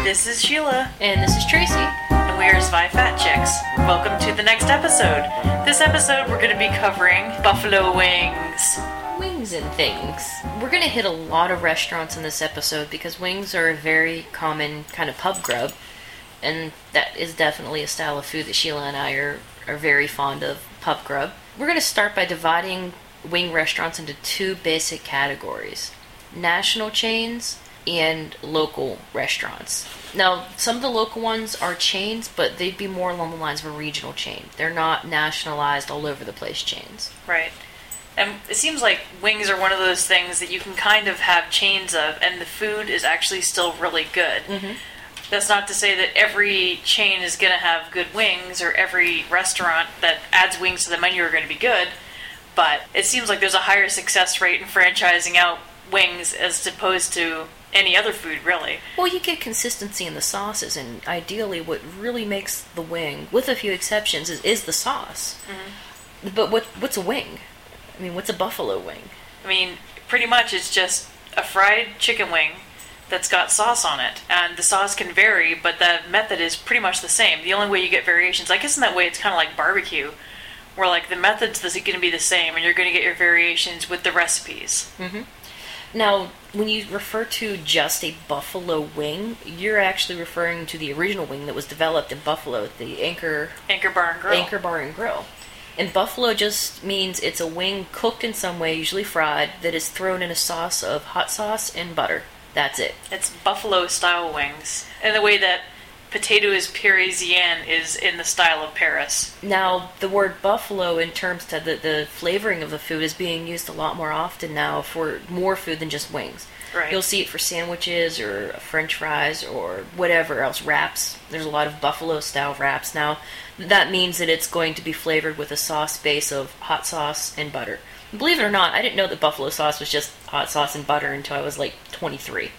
This is Sheila. And this is Tracy. And we are Spy Fat Chicks. Welcome to the next episode. This episode we're going to be covering buffalo wings. Wings and things. We're going to hit a lot of restaurants in this episode because wings are a very common kind of pub grub. And that is definitely a style of food that Sheila and I are very fond of, pub grub. We're going to start by dividing wing restaurants into two basic categories. National chains and local restaurants. Now, some of the local ones are chains, but they'd be more along the lines of a regional chain. They're not nationalized all over the place chains. Right. And it seems like wings are one of those things that you can kind of have chains of, and the food is actually still really good. Mm-hmm. That's not to say that every chain is going to have good wings, or every restaurant that adds wings to the menu are going to be good, but it seems like there's a higher success rate in franchising out wings as opposed to any other food, really. Well, you get consistency in the sauces, and ideally what really makes the wing, with a few exceptions, is the sauce. Mm-hmm. But what's a wing? I mean, what's a buffalo wing? I mean, pretty much it's just a fried chicken wing that's got sauce on it. And the sauce can vary, but the method is pretty much the same. The only way you get variations, I guess in that way it's kind of like barbecue, where like the method's going to be the same, and you're going to get your variations with the recipes. Mm-hmm. Now, when you refer to just a buffalo wing, you're actually referring to the original wing that was developed in Buffalo, the Anchor Bar and Grill. Anchor Bar and Grill. And buffalo just means it's a wing cooked in some way, usually fried, that is thrown in a sauce of hot sauce and butter. That's it. It's buffalo-style wings, in the way that potato is Parisienne is in the style of Paris. Now, the word buffalo in terms to the flavoring of the food is being used a lot more often now for more food than just wings. Right. You'll see it for sandwiches or French fries or whatever else, wraps. There's a lot of buffalo-style wraps now. That means that it's going to be flavored with a sauce base of hot sauce and butter. Believe it or not, I didn't know that buffalo sauce was just hot sauce and butter until I was like 23.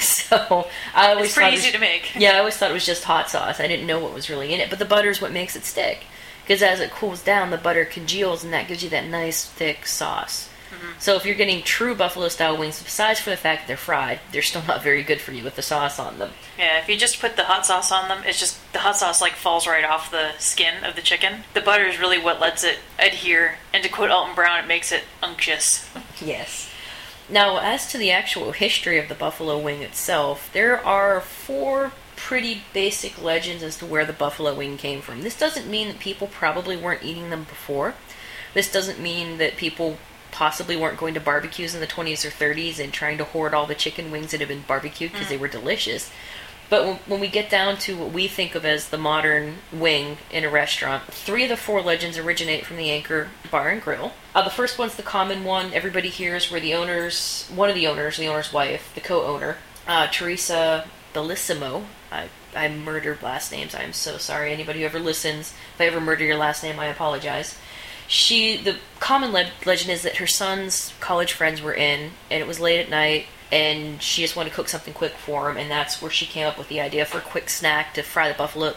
So I always it's pretty thought easy to make. Yeah, I always thought it was just hot sauce. I didn't know what was really in it, but the butter is what makes it stick. Because as it cools down, the butter congeals, and that gives you that nice thick sauce. Mm-hmm. So if you're getting true buffalo-style wings, besides for the fact that they're fried, they're still not very good for you with the sauce on them. Yeah, if you just put the hot sauce on them, it's just the hot sauce like falls right off the skin of the chicken. The butter is really what lets it adhere, and to quote Alton Brown, it makes it unctuous. Yes. Now, as to the actual history of the buffalo wing itself, there are 4 pretty basic legends as to where the buffalo wing came from. This doesn't mean that people probably weren't eating them before. This doesn't mean that people possibly weren't going to barbecues in the 20s or 30s and trying to hoard all the chicken wings that had been barbecued because they were delicious. But when we get down to what we think of as the modern wing in a restaurant, 3 of the 4 legends originate from the Anchor Bar and Grill. The first one's the common one everybody hears, where one of the owner's wife, the co-owner, Teresa Bellissimo. I murdered last names. I am so sorry. Anybody who ever listens, if I ever murder your last name, I apologize. The common legend is that her son's college friends were in, and it was late at night, and she just wanted to cook something quick for him, and that's where she came up with the idea for a quick snack to fry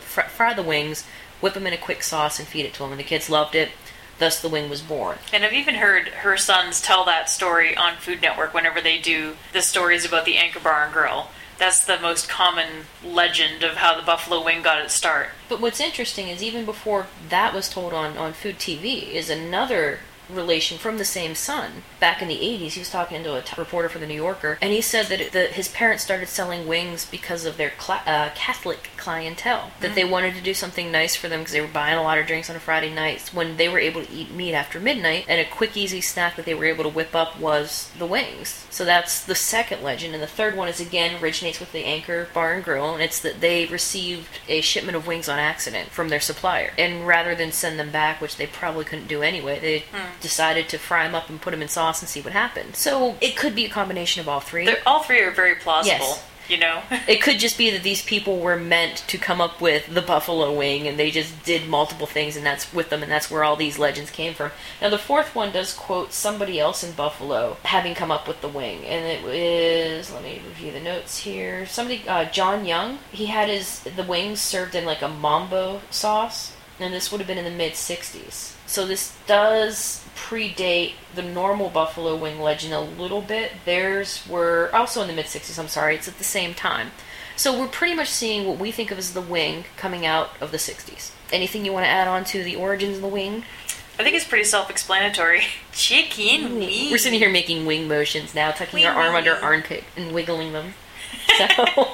the wings, whip them in a quick sauce, and feed it to them. And the kids loved it. Thus, the wing was born. And I've even heard her sons tell that story on Food Network whenever they do the stories about the Anchor Bar and Grill. That's the most common legend of how the buffalo wing got its start. But what's interesting is even before that was told on Food TV is another relation from the same son. Back in the 80s, he was talking to a reporter for the New Yorker, and he said that his parents started selling wings because of their Catholic clientele. That they wanted to do something nice for them because they were buying a lot of drinks on a Friday night when they were able to eat meat after midnight, and a quick, easy snack that they were able to whip up was the wings. So that's the second legend, and the third one originates with the Anchor Bar and Grill, and it's that they received a shipment of wings on accident from their supplier, and rather than send them back, which they probably couldn't do anyway, they decided to fry them up and put them in sauce and see what happened. So it could be a combination of all 3. All 3 are very plausible. Yes. You know? It could just be that these people were meant to come up with the buffalo wing, and they just did multiple things, and that's with them, and that's where all these legends came from. Now, the 4th one does quote somebody else in Buffalo having come up with the wing, and it is, let me review the notes here, John Young, he had the wings served in like a mambo sauce, and this would have been in the mid-60s. So this does predate the normal buffalo wing legend a little bit. Theirs were also in the mid-60s, I'm sorry, it's at the same time. So we're pretty much seeing what we think of as the wing coming out of the 60s. Anything you want to add on to the origins of the wing? I think it's pretty self-explanatory. Chicken wing. We're sitting here making wing motions now, tucking our arm under our armpit and wiggling them. So...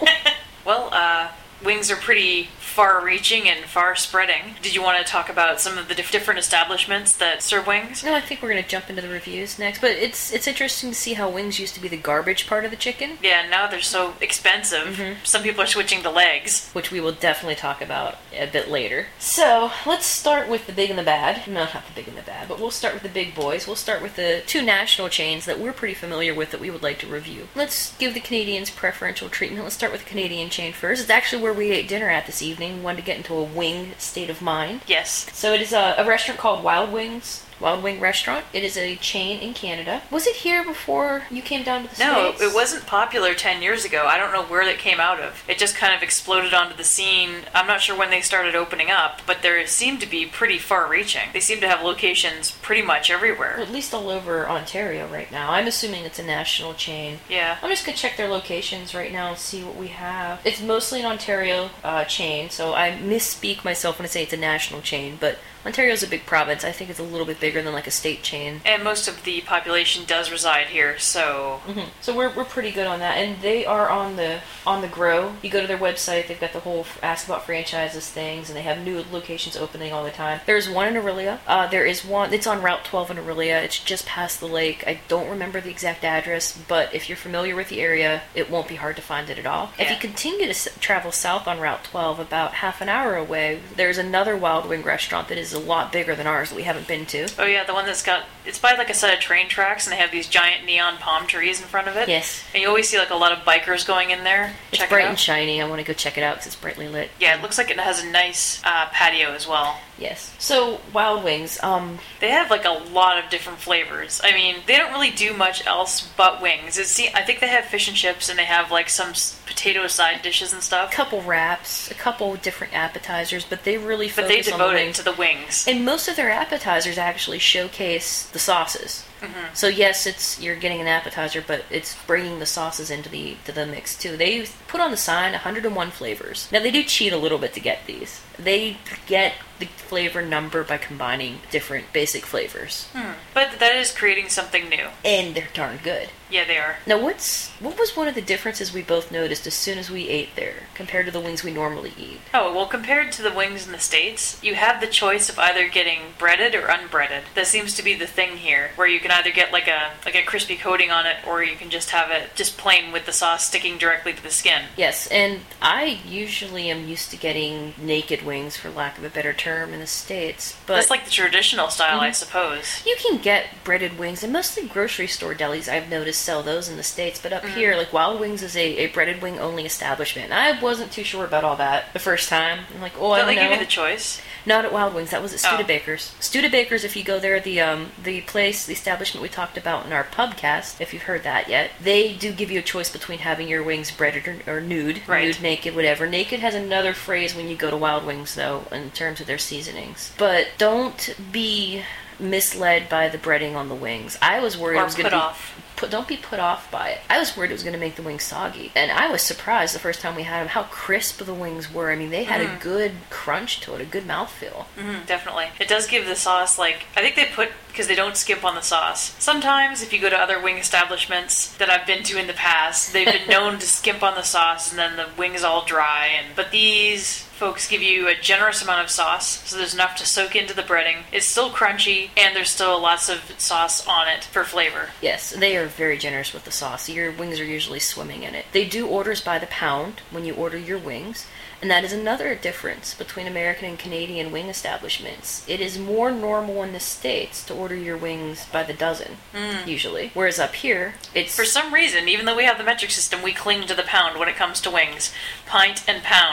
Well, wings are pretty far-reaching and far-spreading. Did you want to talk about some of the different establishments that serve wings? No, I think we're going to jump into the reviews next. But it's interesting to see how wings used to be the garbage part of the chicken. Yeah, now they're so expensive. Some people are switching to legs. Which we will definitely talk about a bit later. So, let's start with the big and the bad. No, not the big and the bad, but we'll start with the big boys. We'll start with the two national chains that we're pretty familiar with that we would like to review. Let's give the Canadians preferential treatment. Let's start with the Canadian chain first. It's actually where we ate dinner at this evening. We wanted to get into a wing state of mind. Yes. So it is a restaurant called Wild Wings. Wild Wing Restaurant. It is a chain in Canada. Was it here before you came down to the States? No, it wasn't popular 10 years ago. I don't know where that came out of. It just kind of exploded onto the scene. I'm not sure when they started opening up, but they seem to be pretty far-reaching. They seem to have locations pretty much everywhere. Well, at least all over Ontario right now. I'm assuming it's a national chain. Yeah. I'm just going to check their locations right now and see what we have. It's mostly an Ontario chain, so I misspeak myself when I say it's a national chain, but Ontario's a big province. I think it's a little bit bigger than like a state chain. And most of the population does reside here, so... So we're pretty good on that. And they are on the grow. You go to their website, they've got the whole Ask About Franchises things, and they have new locations opening all the time. There's one in Orillia. There is one, it's on Route 12 in Orillia. It's just past the lake. I don't remember the exact address, but if you're familiar with the area, it won't be hard to find it at all. Yeah. If you continue to travel south on Route 12, about half an hour away, there's another Wild Wing restaurant that is a lot bigger than ours that we haven't been to. Oh yeah, the one that's got, it's by like a set of train tracks and they have these giant neon palm trees in front of it. Yes. And you always see like a lot of bikers going in there. It's bright and shiny. I want to go check it out because it's brightly lit. Yeah, it looks like it has a nice patio as well. Yes. So, Wild Wings, they have like a lot of different flavors. I mean, they don't really do much else but wings. I think they have fish and chips and they have like some potato side dishes and stuff. A couple wraps, a couple different appetizers, but they really focus on the wings. But they devote it to the wings. And most of their appetizers actually showcase the sauces. So yes, you're getting an appetizer, but it's bringing the sauces into the mix too. They put on the sign 101 flavors. Now they do cheat a little bit to get these. They get the flavor number by combining different basic flavors. But that is creating something new. And they're darn good. Yeah, they are. Now what was one of the differences we both noticed as soon as we ate there compared to the wings we normally eat? Oh, well, compared to the wings in the States, you have the choice of either getting breaded or unbreaded. That seems to be the thing here, where you can either get like a crispy coating on it, or you can just have it just plain with the sauce sticking directly to the skin. Yes, and I usually am used to getting naked wings, for lack of a better term, in the States. But that's like the traditional style, I suppose. You can get breaded wings, and mostly grocery store delis, I've noticed, sell those in the States. But up here, like Wild Wings is a breaded wing only establishment. And I wasn't too sure about all that the first time. I'm like, I don't know. They give you the choice? Not at Wild Wings. That was at Studebaker's. Studebaker's, if you go there, the establishment we talked about in our pubcast, if you've heard that yet, they do give you a choice between having your wings breaded or nude. Right. Nude, naked, whatever. Naked has another phrase when you go to Wild Wings, though, in terms of their seasonings. But don't be misled by the breading on the wings. I was worried it was going to be... off. Don't be put off by it. I was worried it was going to make the wings soggy. And I was surprised the first time we had them how crisp the wings were. I mean, they had a good crunch to it, a good mouthfeel. Definitely. It does give the sauce, I think they put, because they don't skimp on the sauce. Sometimes, if you go to other wing establishments that I've been to in the past, they've been known to skimp on the sauce and then the wing is all dry. But these folks give you a generous amount of sauce, so there's enough to soak into the breading. It's still crunchy, and there's still lots of sauce on it for flavor. Yes, they are very generous with the sauce. Your wings are usually swimming in it. They do orders by the pound when you order your wings, and that is another difference between American and Canadian wing establishments. It is more normal in the States to order your wings by the dozen, usually. Whereas up here, it's... For some reason, even though we have the metric system, we cling to the pound when it comes to wings. Pint and pound.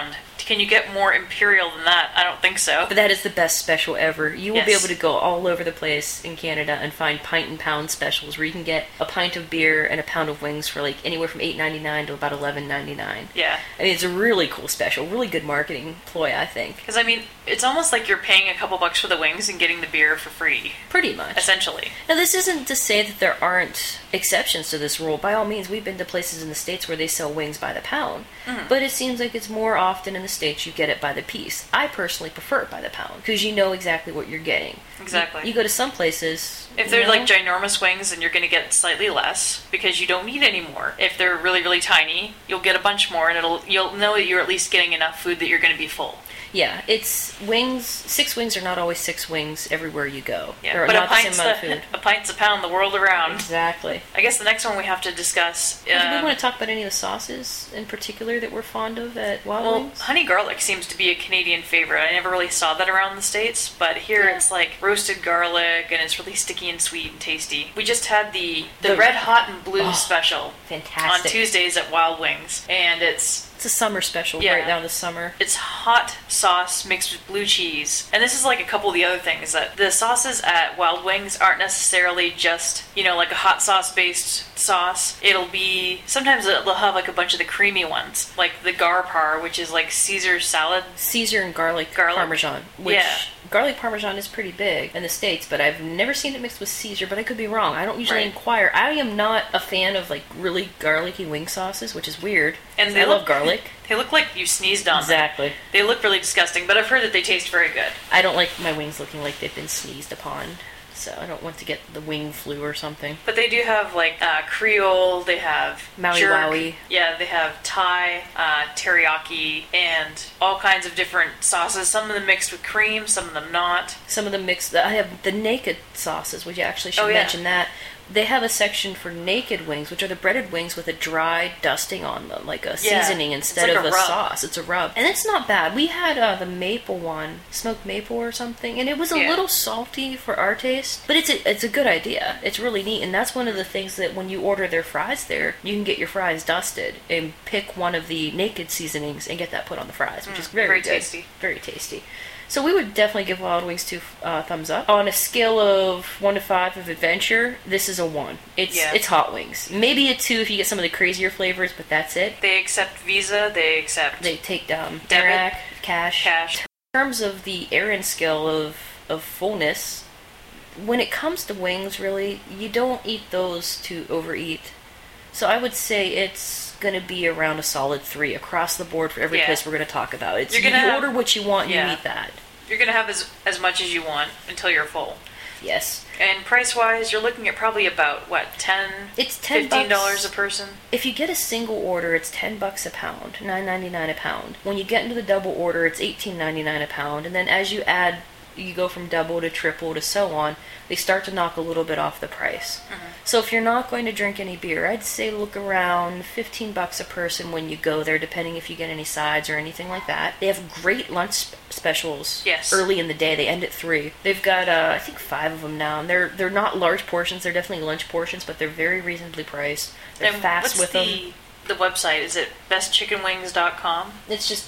Can you get more imperial than that? I don't think so. But that is the best special ever. You will be Yes. able to go all over the place in Canada and find pint and pound specials where you can get a pint of beer and a pound of wings for like anywhere from $8.99 to about $11.99. Yeah. I mean, it's a really cool special, really good marketing ploy, I think. Because, I mean, it's almost like you're paying a couple bucks for the wings and getting the beer for free, Pretty much. essentially. Now, this isn't to say that there aren't exceptions to this rule. By all means, we've been to places in the States where they sell wings by the pound. But it seems like it's more often in the States you get it by the piece. I personally prefer it by the pound because you know exactly what you're getting. Exactly. You go to some places... If they're like ginormous wings, then you're going to get slightly less because you don't need any more. If they're really, really tiny, you'll get a bunch more, and you'll know that you're at least getting enough food that you're going to be full. Yeah, it's wings. 6 wings are not always 6 wings everywhere you go. Yeah, They're but not the same amount of food. a pint's a pound the world around. Exactly. I guess the next one we have to discuss. Do we want to talk about any of the sauces in particular that we're fond of at Wild Well, Wings? honey garlic seems to be a Canadian favorite. I never really saw that around the States, but here it's like roasted garlic, and it's really sticky and sweet and tasty. We just had the Red Hot and Blue special Fantastic. on Tuesdays at Wild Wings, and it's It's a summer special, Yeah. right now in the summer. It's hot sauce mixed with blue cheese. And this is like a couple of the other things, that the sauces at Wild Wings aren't necessarily just, like a hot sauce based sauce. It'll be, sometimes they'll have like a bunch of the creamy ones, like the Garpar, which is like Caesar salad. Caesar and garlic Parmesan. Which Yeah. garlic Parmesan is pretty big in the States, but I've never seen it mixed with Caesar, but I could be wrong. I don't usually Right. inquire. I am not a fan of like really garlicky wing sauces, which is weird. And 'cause they I love look- garlic. They look like you sneezed on them. Exactly. They look really disgusting, but I've heard that they taste very good. I don't like my wings looking like they've been sneezed upon, so I don't want to get the wing flu or something. But they do have like Creole, they have Maui jerk, Wowie. yeah, they have Thai, teriyaki, and all kinds of different sauces. Some of them mixed with cream, some of them not. Some of them mixed. I have the naked sauces, which you actually should Oh, yeah. mention that. They have a section for naked wings, which are the breaded wings with a dry dusting on them, like a Yeah, seasoning it's instead like of a a rub. sauce. It's a rub. And it's not bad. We had the maple one, smoked maple or something, and it was a Yeah. little salty for our taste, but it's a good idea. It's really neat, and that's one of the things that when you order their fries there, you can get your fries dusted and pick one of the naked seasonings and get that put on the fries, which is very good. tasty. Very tasty. So we would definitely give Wild Wings 2 thumbs up. On a scale of 1 to 5 of adventure, this is a 1. It's hot wings. Maybe a 2 if you get some of the crazier flavors, but that's it. They accept Visa, they accept They take Debit, Dirac, cash. cash. In terms of the Aaron scale of fullness, when it comes to wings, really, you don't eat those to overeat. So I would say it's going to be around a solid 3 across the board for every Yeah. place we're going to talk about. It's You're you gonna have- order what you want, and Yeah. you eat that. You're going to have as much as you want until you're full. Yes. And price-wise, you're looking at probably about, what, It's $10 $15 a person? If you get a single order, it's $10 a pound, $9.99 a pound. When you get into the double order, it's $18.99 a pound. And then as you add, you go from double to triple to so on, they start to knock a little bit off the price. So if you're not going to drink any beer, I'd say look around $15 a person when you go there, depending if you get any sides or anything like that. They have great lunch specials Yes. early in the day. They end at 3. They've got, I think, 5 of them now. And they're not large portions. They're definitely lunch portions, but they're very reasonably priced. They're And fast what's with them. the website? Is it bestchickenwings.com? It's just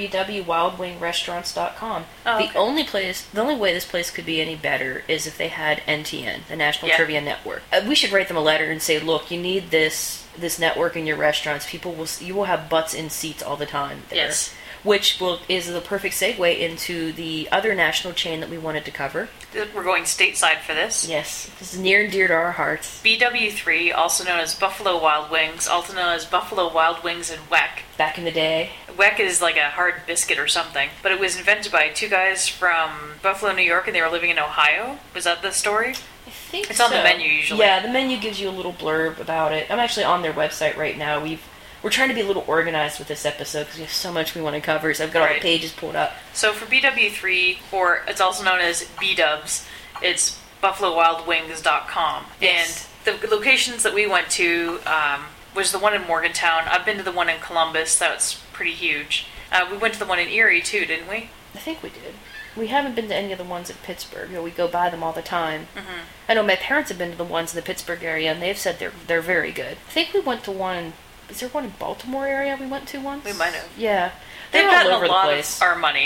www.wildwingrestaurants.com. Oh, The okay. only way this place could be any better is if they had NTN, the National Yeah. Trivia Network. We should write them a letter and say, look, you need this network in your restaurants. You will have butts in seats all the time there. Yes. Which is the perfect segue into the other national chain that we wanted to cover. We're going stateside for this. Yes, this is near and dear to our hearts. BW3, also known as Buffalo Wild Wings, also known as Buffalo Wild Wings and Weck. Back in the day, Weck is like a hard biscuit or something, but it was invented by two guys from Buffalo, New York, and they were living in Ohio. Was that the story? I think It's on the so. menu usually. Yeah, the menu gives you a little blurb about it. I'm actually on their website right now. We're trying to be a little organized with this episode because we have so much we want to cover. So I've got all the Right. pages pulled up. So for BW3, or it's also known as B-dubs, it's BuffaloWildWings.com. Yes. And the locations that we went to was the one in Morgantown. I've been to the one in Columbus. That's pretty huge. We went to the one in Erie too, didn't we? I think we did. We haven't been to any of the ones in Pittsburgh. We go by them all the time. Mm-hmm. I know my parents have been to the ones in the Pittsburgh area, and they've said they're very good. I think we went to one. Is there one in Baltimore area we went to once? We might have. Yeah. They've all gotten over a the lot place. of our money.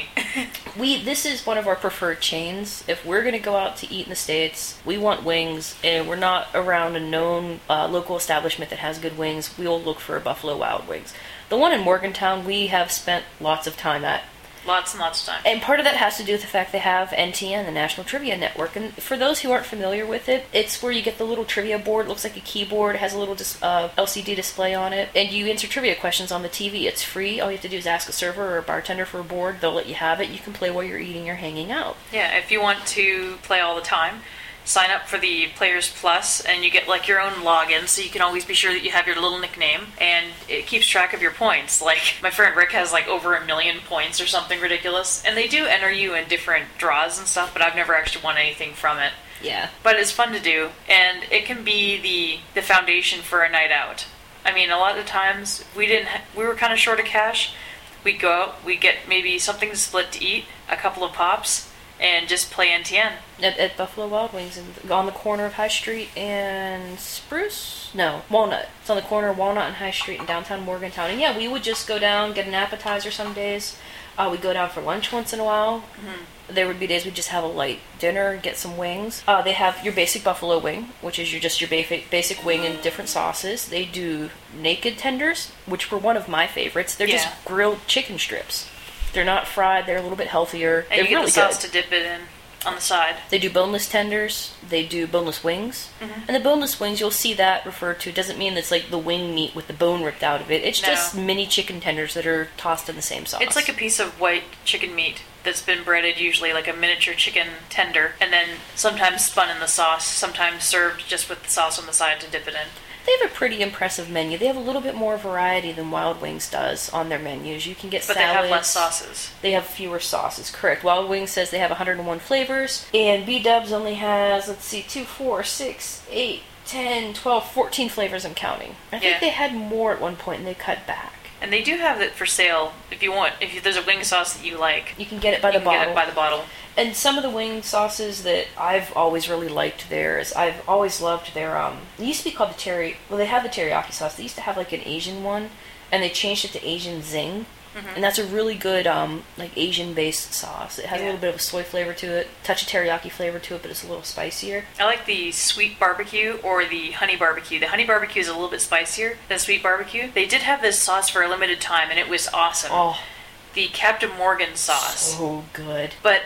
This is one of our preferred chains. If we're going to go out to eat in the States, we want wings, and we're not around a known local establishment that has good wings, we'll look for Buffalo Wild Wings. The one in Morgantown, we have spent lots of time at. Lots and lots of time. And part of that has to do with the fact they have NTN, the National Trivia Network. And for those who aren't familiar with it, it's where you get the little trivia board. It looks like a keyboard. It has a little LCD display on it. And you answer trivia questions on the TV. It's free. All you have to do is ask a server or a bartender for a board. They'll let you have it. You can play while you're eating or hanging out. Yeah, if you want to play all the time, sign up for the Players Plus, and you get like your own login, so you can always be sure that you have your little nickname, and it keeps track of your points. Like, my friend Rick has like over 1 million points or something ridiculous, and they do enter you in different draws and stuff, but I've never actually won anything from it. Yeah. But it's fun to do, and it can be the foundation for a night out. I mean, a lot of times we were kind of short of cash. We'd go out, we'd get maybe something to split to eat, a couple of pops, and just play NTN. At Buffalo Wild Wings, on the corner of High Street and Spruce? No, Walnut. It's on the corner of Walnut and High Street in downtown Morgantown. And yeah, we would just go down, get an appetizer some days. We'd go down for lunch once in a while. Mm-hmm. There would be days we'd just have a light dinner, get some wings. They have your basic buffalo wing, which is your basic wing in different sauces. They do naked tenders, which were one of my favorites. They're just grilled chicken strips. They're not fried. They're a little bit healthier. And they're you get really the sauce good to dip it in on the side. They do boneless tenders. They do boneless wings. Mm-hmm. And the boneless wings, you'll see that referred to. It doesn't mean it's like the wing meat with the bone ripped out of it. It's just mini chicken tenders that are tossed in the same sauce. It's like a piece of white chicken meat that's been breaded, usually like a miniature chicken tender, and then sometimes spun in the sauce, sometimes served just with the sauce on the side to dip it in. They have a pretty impressive menu. They have a little bit more variety than Wild Wings does on their menus. You can get salads. But they have less sauces. They have fewer sauces, correct. Wild Wings says they have 101 flavors, and B-Dubs only has, 2, 4, 6, 8, 10, 12, 14 flavors and counting. I think they had more at one point, and they cut back. And they do have it for sale if you want. If there's a wing sauce that you like, you can get it by the bottle. Get it by the bottle. And some of the wing sauces that I've always really liked there is I've always loved their it used to be called they have the teriyaki sauce. They used to have like an Asian one, and they changed it to Asian Zing. Mm-hmm. And that's a really good like Asian-based sauce. It has a little bit of a soy flavor to it, touch of teriyaki flavor to it, but it's a little spicier. I like the sweet barbecue or the honey barbecue. The honey barbecue is a little bit spicier than sweet barbecue. They did have this sauce for a limited time, and it was awesome. Oh, the Captain Morgan sauce. So good. But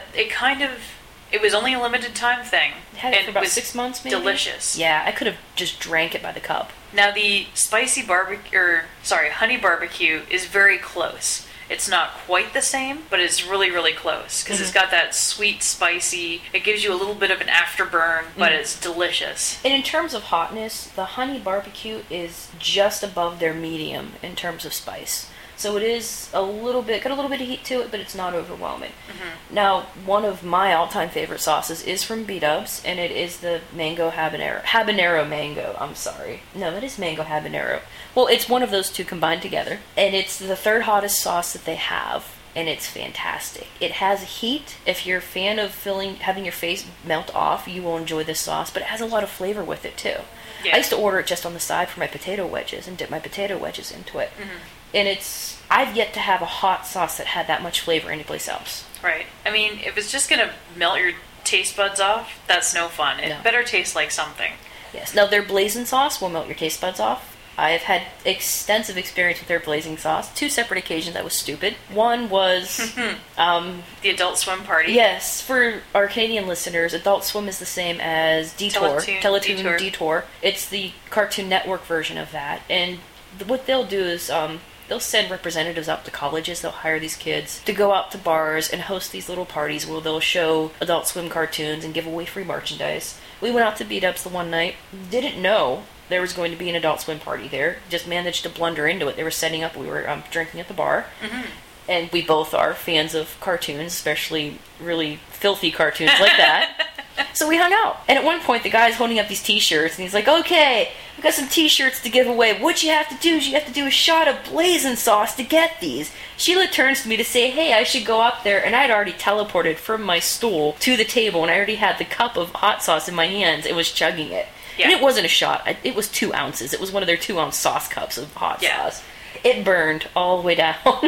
it was only a limited time thing. It had it for about 6 months, maybe? Delicious. Yeah, I could have just drank it by the cup. Now, the honey barbecue is very close. It's not quite the same, but it's really, really close. Because it's got that sweet, spicy, it gives you a little bit of an afterburn, but it's delicious. And in terms of hotness, the honey barbecue is just above their medium in terms of spice. So it is got a little bit of heat to it, but it's not overwhelming. Mm-hmm. Now, one of my all-time favorite sauces is from B-Dubs, and it is the mango habanero mango. I'm sorry. No, it is mango habanero. Well, it's one of those two combined together, and it's the third hottest sauce that they have, and it's fantastic. It has heat. If you're a fan of having your face melt off, you will enjoy this sauce, but it has a lot of flavor with it, too. Yeah. I used to order it just on the side for my potato wedges and dip my potato wedges into it. Mm-hmm. And I've yet to have a hot sauce that had that much flavor anyplace else. Right. I mean, if it's just going to melt your taste buds off, that's no fun. It better taste like something. Yes. Now, their blazing sauce will melt your taste buds off. I have had extensive experience with their blazing sauce. 2 separate occasions that was stupid. One was... the Adult Swim party. Yes. For our Canadian listeners, Adult Swim is the same as Detour. Teletoon Detour. It's the Cartoon Network version of that. And what they'll do is... they'll send representatives out to colleges. They'll hire these kids to go out to bars and host these little parties where they'll show Adult Swim cartoons and give away free merchandise. We went out to B-Dubs the one night. Didn't know there was going to be an Adult Swim party there. Just managed to blunder into it. They were setting up. We were drinking at the bar. Mm-hmm. And we both are fans of cartoons, especially really filthy cartoons like that. So we hung out. And at one point, the guy's holding up these t-shirts, and he's like, okay, I've got some t-shirts to give away. What you have to do is you have to do a shot of blazing sauce to get these. Sheila turns to me to say, hey, I should go up there. And I'd already teleported from my stool to the table, and I already had the cup of hot sauce in my hands and was chugging it. Yeah. And it wasn't a shot. It was 2 ounces. It was one of their 2-ounce sauce cups of hot sauce. It burned all the way down.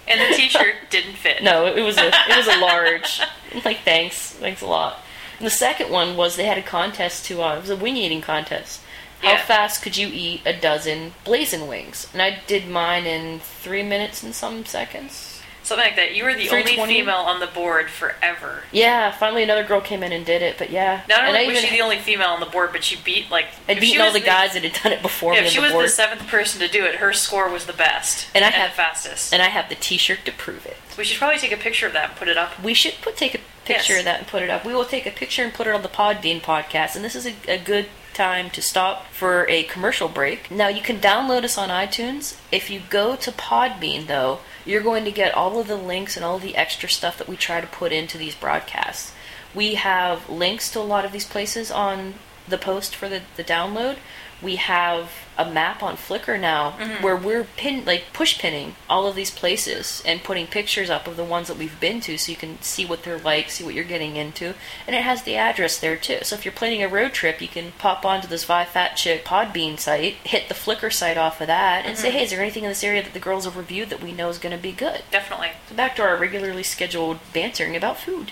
And the t-shirt didn't fit. No, it was a large. Like, thanks a lot. And the second one was they had a contest to, it was a wing eating contest. How fast could you eat a dozen blazing wings? And I did mine in 3 minutes and some seconds. Something like that. You were the only female on the board forever. Yeah, finally another girl came in and did it, but yeah. Not only was she the only female on the board, but she beat, like... I'd beaten all the guys that had done it before me on the board. If she was the seventh person to do it, her score was the best and the fastest. And I have the t-shirt to prove it. We should probably take a picture of that and put it up. We should take a picture of that and put it up. We will take a picture and put it on the Podbean podcast, and this is a good time to stop for a commercial break. Now, you can download us on iTunes. If you go to Podbean, though, you're going to get all of the links and all the extra stuff that we try to put into these broadcasts. We have links to a lot of these places on the post for the download. We have a map on Flickr now where we're push pinning all of these places and putting pictures up of the ones that we've been to so you can see what they're like, see what you're getting into. And it has the address there too. So if you're planning a road trip, you can pop onto this Vi Fat Chick Podbean site, hit the Flickr site off of that, and say, hey, is there anything in this area that the girls have reviewed that we know is going to be good? Definitely. So back to our regularly scheduled bantering about food.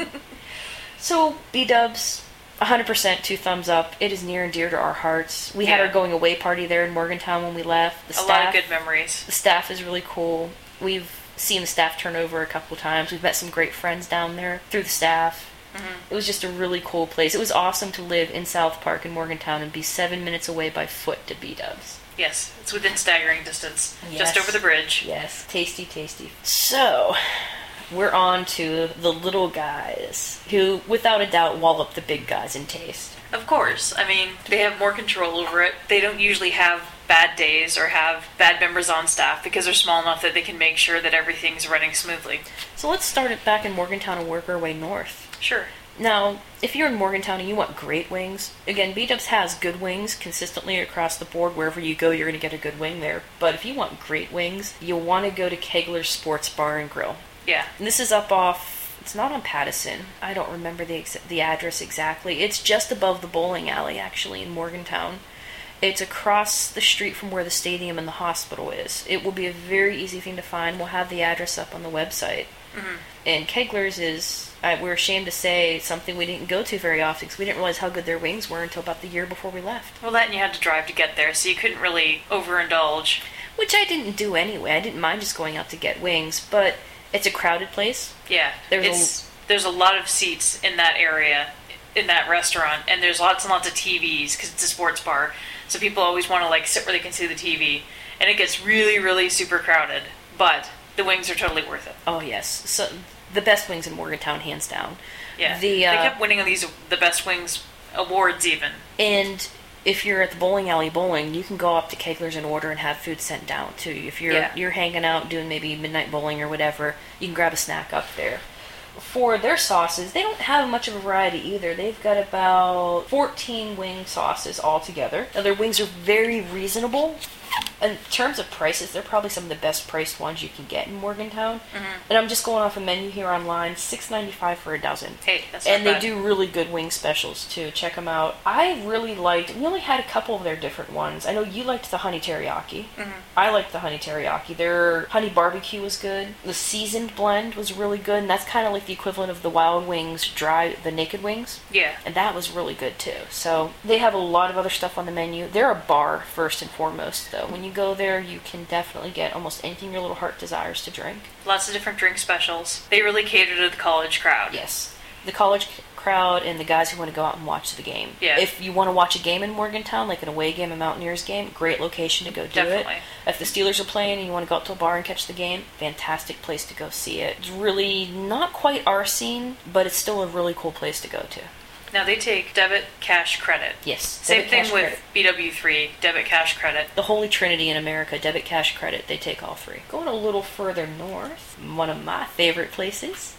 So, B-dubs... 100% 2 thumbs up. It is near and dear to our hearts. We had our going away party there in Morgantown when we left. A lot of good memories. The staff is really cool. We've seen the staff turn over a couple times. We've met some great friends down there through the staff. It was just a really cool place. It was awesome to live in South Park in Morgantown and be 7 minutes away by foot to B-dubs. Yes, it's within staggering distance. Yes. Just over the bridge. Yes, tasty, tasty. So... we're on to the little guys, who, without a doubt, wallop the big guys in taste. Of course. I mean, they have more control over it. They don't usually have bad days or have bad members on staff because they're small enough that they can make sure that everything's running smoothly. So let's start it back in Morgantown and work our way north. Sure. Now, if you're in Morgantown and you want great wings, again, B-dubs has good wings consistently across the board. Wherever you go, you're going to get a good wing there. But if you want great wings, you'll want to go to Kegler's Sports Bar and Grill. Yeah. And this is up off, it's not on Pattison. I don't remember the address exactly. It's just above the bowling alley, actually, in Morgantown. It's across the street from where the stadium and the hospital is. It will be a very easy thing to find. We'll have the address up on the website. And Kegler's is, we're ashamed to say, something we didn't go to very often because we didn't realize how good their wings were until about the year before we left. Well, that and you had to drive to get there, so you couldn't really overindulge. Which I didn't do anyway. I didn't mind just going out to get wings, but... it's a crowded place. Yeah, there's a lot of seats in that area, in that restaurant, and there's lots and lots of TVs because it's a sports bar. So people always want to sit where they can see the TV, and it gets really, really super crowded. But the wings are totally worth it. Oh yes, so the best wings in Morgantown, hands down. Yeah, they kept winning the best wings awards even. And if you're at the bowling alley bowling, you can go up to Kegler's and order and have food sent down too. If you're hanging out doing maybe midnight bowling or whatever, you can grab a snack up there. For their sauces, they don't have much of a variety either. They've got about 14 wing sauces altogether. Now their wings are very reasonable. In terms of prices, they're probably some of the best priced ones you can get in Morgantown. And I'm just going off a menu here online, $6.95 for a dozen. Hey, that's not bad. They do really good wing specials too. Check them out. I really liked, we only had a couple of their different ones. I know you liked the honey teriyaki. I liked the honey teriyaki. Their honey barbecue was good. The seasoned blend was really good, and that's kind of like the equivalent of the Wild Wings the naked wings. Yeah. And that was really good too. So they have a lot of other stuff on the menu. They're a bar first and foremost though. When you go there, you can definitely get almost anything your little heart desires to drink. Lots of different drink specials. They really cater to the college crowd. Yes. The college crowd and the guys who want to go out and watch the game. Yeah. If you want to watch a game in Morgantown, like an away game, a Mountaineers game, great location to go do Definitely. it. If the Steelers are playing and you want to go out to a bar and catch the game, fantastic place to go see it. It's really not quite our scene, but it's still a really cool place to go to. Now they take debit, cash, credit. Yes. Same thing with BW3, debit, cash, credit. The holy trinity in America, debit, cash, credit, they take all three. Going a little further north, one of my favorite places.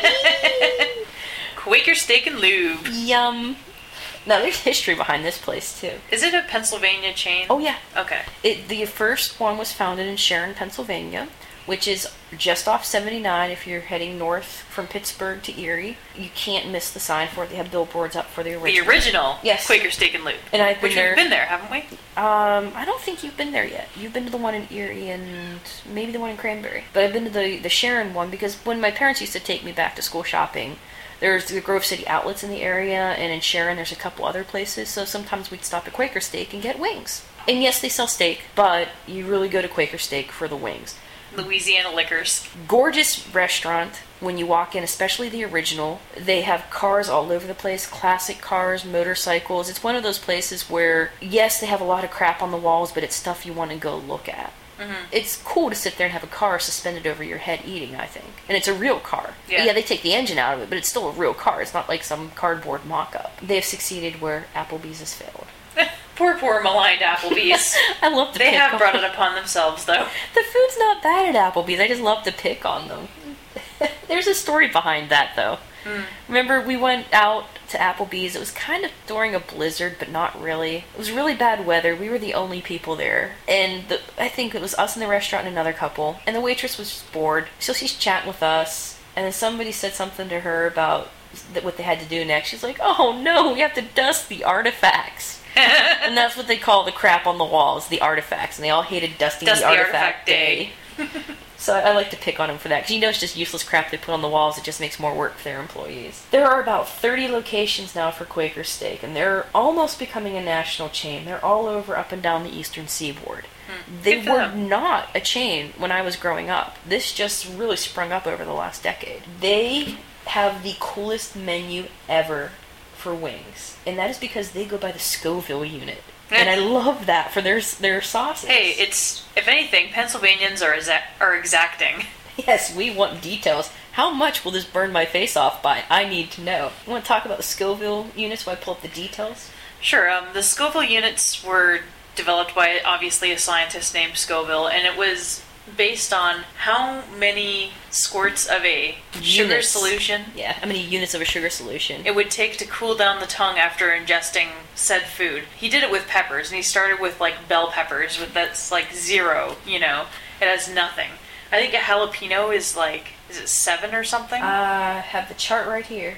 Quaker Steak and Lube. Yum. Now, there's history behind this place, too. Is it a Pennsylvania chain? Oh, yeah. Okay. The first one was founded in Sharon, Pennsylvania. which is just off 79 if you're heading north from Pittsburgh to Erie. You can't miss the sign for it. They have billboards up for the original. The original Yes. Quaker Steak and Lube. And I've been Which there. we've been there, haven't we? I don't think you've been there yet. You've been to the one in Erie and maybe the one in Cranberry. But I've been to the Sharon one because when my parents used to take me back to school shopping, there's the Grove City outlets in the area, and in Sharon there's a couple other places, so sometimes we'd stop at Quaker Steak and get wings. And yes, they sell steak, but you really go to Quaker Steak for the wings. Louisiana Liquors. Gorgeous restaurant when you walk in, especially the original. They have cars all over the place, classic cars, motorcycles. It's one of those places where, yes, they have a lot of crap on the walls, but it's stuff you want to go look at. Mm-hmm. It's cool to sit there and have a car suspended over your head eating, I think. And it's a real car. Yeah, they take the engine out of it, but it's still a real car. It's not like some cardboard mock-up. They have succeeded where Applebee's has failed. Poor maligned Applebee's. I love to They pick have on brought it upon themselves, though. The food's not bad at Applebee's. I just love to pick on them. There's a story behind that, though. Mm. Remember, we went out to Applebee's. It was kind of during a blizzard, but not really. It was really bad weather. We were the only people there. And I think it was us in the restaurant and another couple. And the waitress was just bored. So she's chatting with us. And then somebody said something to her about what they had to do next. She's like, oh no, we have to dust the artifacts. And that's what they call the crap on the walls, the artifacts. And they all hated dusting the artifact day. So I like to pick on them for that, because you know it's just useless crap they put on the walls. It just makes more work for their employees. There are about 30 locations now for Quaker Steak, and they're almost becoming a national chain. They're all over up and down the eastern seaboard. They were not a chain when I was growing up. This just really sprung up over the last decade. They have the coolest menu ever for wings, and that is because they go by the Scoville unit. And I love that for their sauces. Hey, it's, if anything, Pennsylvanians are exacting. Yes, we want details. How much will this burn my face off by? I need to know. You want to talk about the Scoville units while I pull up the details? Sure. The Scoville units were developed by, obviously, a scientist named Scoville, and it was based on how many squirts of a sugar solution. Yeah, how many units of a sugar solution it would take to cool down the tongue after ingesting said food. He did it with peppers, and he started with like bell peppers, that's like 0, it has nothing. I think a jalapeno is it 7 or something? I have the chart right here.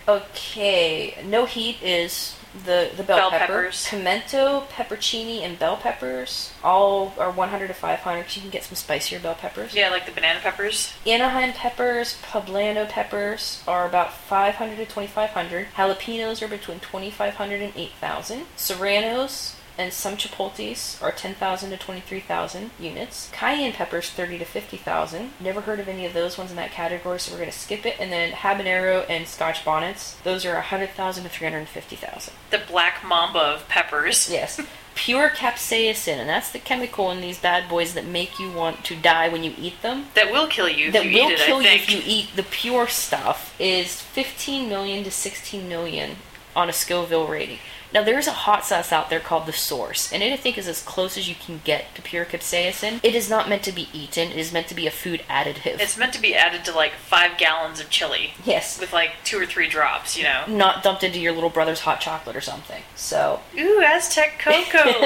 Okay, no heat is the bell peppers. Pimento, peppercini, and bell peppers all are 100 to 500, because you can get some spicier bell peppers. Yeah, like the banana peppers. Anaheim peppers, poblano peppers are about 500 to 2,500. Jalapenos are between 2,500 and 8,000. Serranos and some chipotles are 10,000 to 23,000 units. Cayenne peppers, 30 to 50,000. Never heard of any of those ones in that category, so we're going to skip it. And then habanero and Scotch bonnets, those are 100,000 to 350,000. The black mamba of peppers. Yes. Pure capsaicin, and that's the chemical in these bad boys that make you want to die when you eat them. That will kill you if you eat it, I think. That will kill you if you eat the pure stuff, is 15 million to 16 million on a Scoville rating. Now, there's a hot sauce out there called The Source, and it, I think, is as close as you can get to pure capsaicin. It is not meant to be eaten. It is meant to be a food additive. It's meant to be added to, 5 gallons of chili. Yes. With, 2 or 3 drops, Not dumped into your little brother's hot chocolate or something. So. Ooh, Aztec cocoa!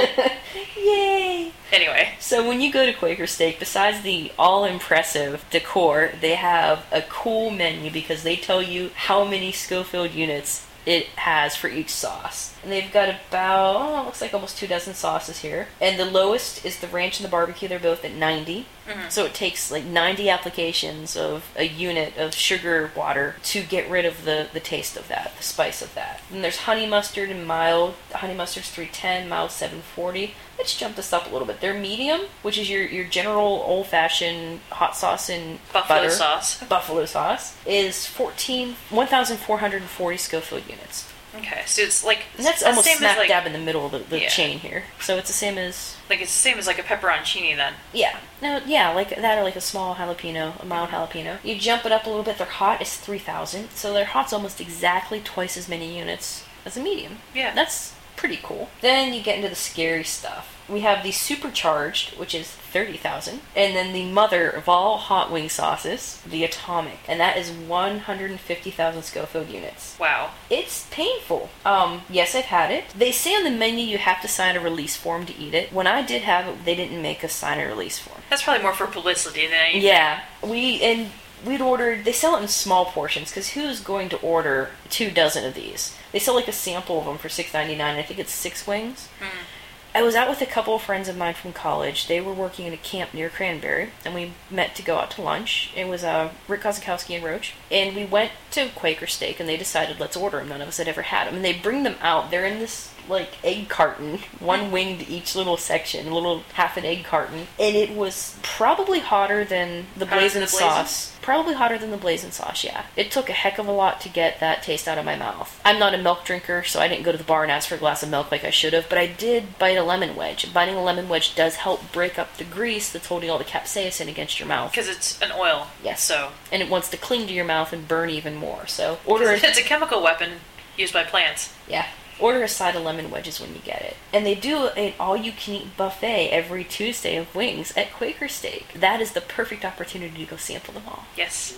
Yay! Anyway. So when you go to Quaker Steak, besides the all-impressive decor, they have a cool menu because they tell you how many Scoville units it has for each sauce. And they've got about, looks like almost 24 sauces here. And the lowest is the ranch and the barbecue. They're both at 90. Mm-hmm. So it takes 90 applications of a unit of sugar water to get rid of the taste of that, the spice of that. And there's honey mustard and mild. The honey mustard's 310, mild 740. Let's jump this up a little bit. They're medium, which is your general old-fashioned hot sauce and butter. Buffalo sauce is 1,440 Scoville units. Okay, so it's and that's almost smack dab in the middle of the chain here. So it's the same as... it's the same as a pepperoncini then. Yeah. No, yeah, like that, or a small jalapeno, a mild jalapeno. You jump it up a little bit, their hot is 3,000. So their hot's almost exactly twice as many units as a medium. Yeah. That's Pretty cool. Then you get into the scary stuff. We have the Supercharged, which is 30,000, and then the mother of all hot wing sauces, the Atomic, and that is 150,000 Scoville units. Wow. It's painful. Yes, I've had it. They say on the menu you have to sign a release form to eat it. When I did have it, they didn't make us sign a release form. That's probably more for publicity than anything. Yeah. We'd ordered, they sell it in small portions, because who's going to order 24 of these? They sell like a sample of them for $6.99, I think it's 6 wings. I was out with a couple of friends of mine from college. They were working in a camp near Cranberry, and we met to go out to lunch. It was Rick Kozakowski and Roach, and we went to Quaker Steak, and they decided, let's order them. None of us had ever had them, and they bring them out. They're in this, like, egg carton, one wing to each little section, a little half an egg carton, and it was probably hotter than the blazing sauce. Probably hotter than the blazing sauce, yeah. It took a heck of a lot to get that taste out of my mouth. I'm not a milk drinker, so I didn't go to the bar and ask for a glass of milk like I should have, but I did bite a lemon wedge. Biting a lemon wedge does help break up the grease that's holding all the capsaicin against your mouth. Because it's an oil. Yes. So. And it wants to cling to your mouth and burn even more, so It's a chemical weapon used by plants. Yeah. Order a side of lemon wedges when you get it. And they do an all-you-can-eat buffet every Tuesday of wings at Quaker Steak. That is the perfect opportunity to go sample them all. Yes.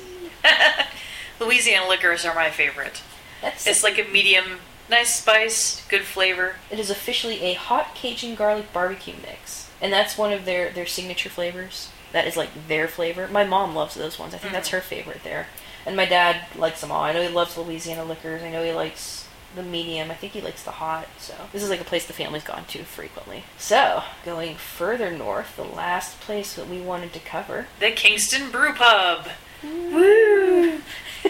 Louisiana liquors are my favorite. It's like a medium, nice spice, good flavor. It is officially a hot Cajun garlic barbecue mix. And that's one of their signature flavors. That is like their flavor. My mom loves those ones. I think that's her favorite there. And my dad likes them all. I know he loves Louisiana liquors. I know he likes the medium. I think he likes the hot. So this is like a place the family's gone to frequently. So going further north, the last place that we wanted to cover, the Kingston Brew Pub. Woo!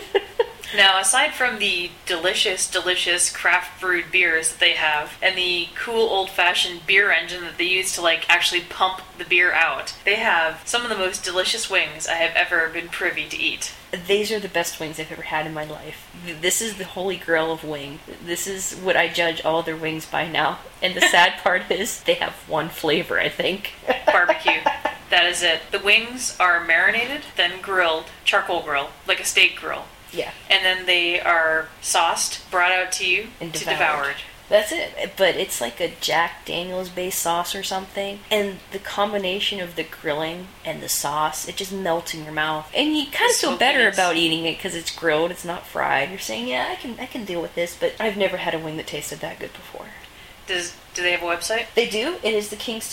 Now, aside from the delicious, delicious craft brewed beers that they have, and the cool old-fashioned beer engine that they use to, like, actually pump the beer out, they have some of the most delicious wings I have ever been privy to eat. These are the best wings I've ever had in my life. This is the holy grail of wing. This is what I judge all their wings by now. And the sad part is they have one flavor, I think. Barbecue. That is it. The wings are marinated, then grilled, charcoal grill, like a steak grill. Yeah. And then they are sauced, brought out to you, and devoured. That's it. But it's like a Jack Daniels based sauce or something. And the combination of the grilling and the sauce, it just melts in your mouth. And you kind of feel better about eating it because it's grilled, it's not fried. You're saying, yeah, I can deal with this, but I've never had a wing that tasted that good before. Do they have a website? They do. It is the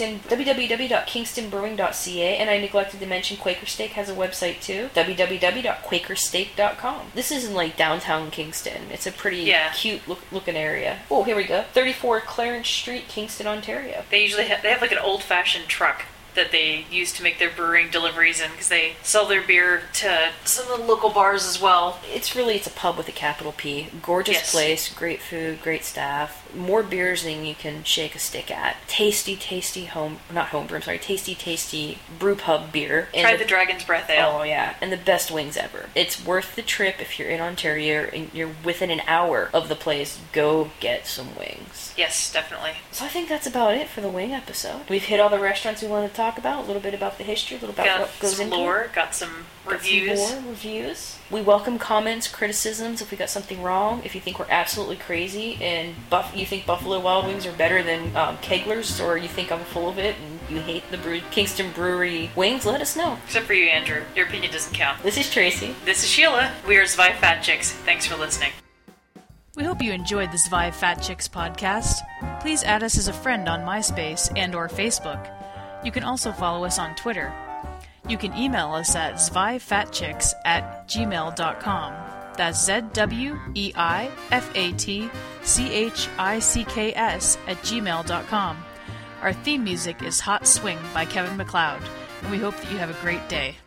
www.kingstonbrewing.ca, and I neglected to mention Quaker Steak has a website too, www.quakersteak.com. This is in like downtown Kingston. It's a pretty cute looking area. Oh, here we go. 34 Clarence Street, Kingston, Ontario. They usually have like an old-fashioned truck that they use to make their brewing deliveries in, because they sell their beer to some of the local bars as well. It's a pub with a capital P. Gorgeous place, great food, great staff, more beers than you can shake a stick at. Tasty tasty brew pub beer. And Try the Dragon's Breath Ale. Oh yeah, and the best wings ever. It's worth the trip if you're in Ontario and you're within an hour of the place. Go get some wings. Yes, definitely. So I think that's about it for the wing episode. We've hit all the restaurants we want to talk about, a little bit about the history, a little about what goes into it. Got some reviews. Some more reviews. We welcome comments, criticisms if we got something wrong. If you think we're absolutely crazy and you think Buffalo Wild Wings are better than Kegler's, or you think I'm full of it and you hate the Kingston Brewery wings, let us know. Except for you, Andrew. Your opinion doesn't count. This is Tracy. This is Sheila. We are Zwei Fat Chicks. Thanks for listening. We hope you enjoyed the Zwei Fat Chicks podcast. Please add us as a friend on MySpace and or Facebook. You can also follow us on Twitter. You can email us at zweifatchicks@gmail.com. That's zweifatchicks@gmail.com. Our theme music is Hot Swing by Kevin MacLeod, and we hope that you have a great day.